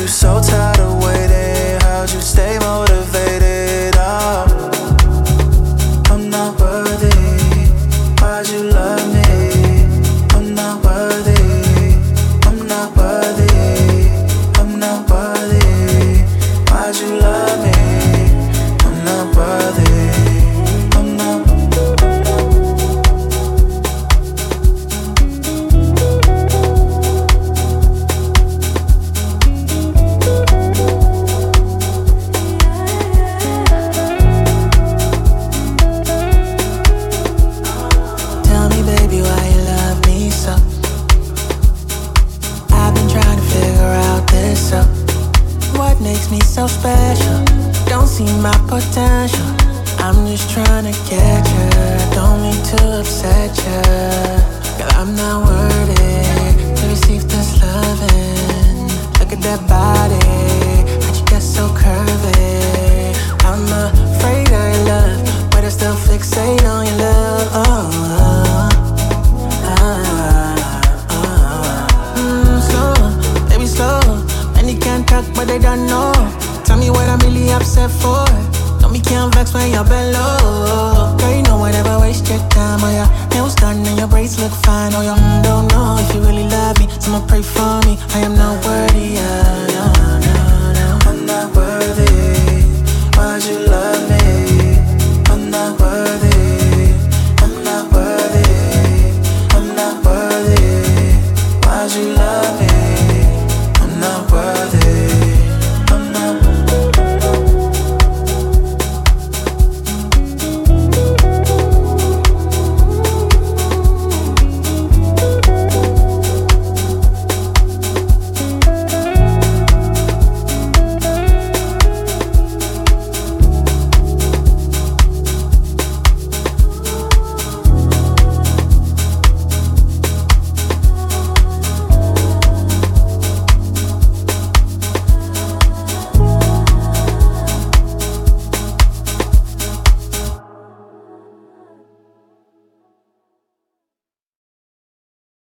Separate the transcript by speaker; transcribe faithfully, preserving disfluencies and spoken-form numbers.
Speaker 1: so tired of waiting? How'd you stay motivated? Oh, I'm not worthy. Why'd you love me? I'm not worthy. I'm not worthy. I'm not worthy. Why'd you love me? I'm not worthy. I'm not. Tell me, baby, why you love me so? I've been trying to figure out this up. What makes me so special? Don't see my potential. I'm just trying to get you. Don't mean to upset you. Girl, I'm not worthy to receive this loving. Look at that body, how'd you get so curvy? I'm afraid of your love, but I still fixate on your love. Oh, oh, oh, oh. Mm, slow, baby, slow. And they can't talk, but they don't know. Tell me what I'm really upset for. Know me can't vex when you're below. Girl, you know whatever, waste your time. Oh, your nails done and your braids look fine. Oh, you don't know if you really love me. Someone pray for me, I am not worthy. Yeah, yeah, yeah.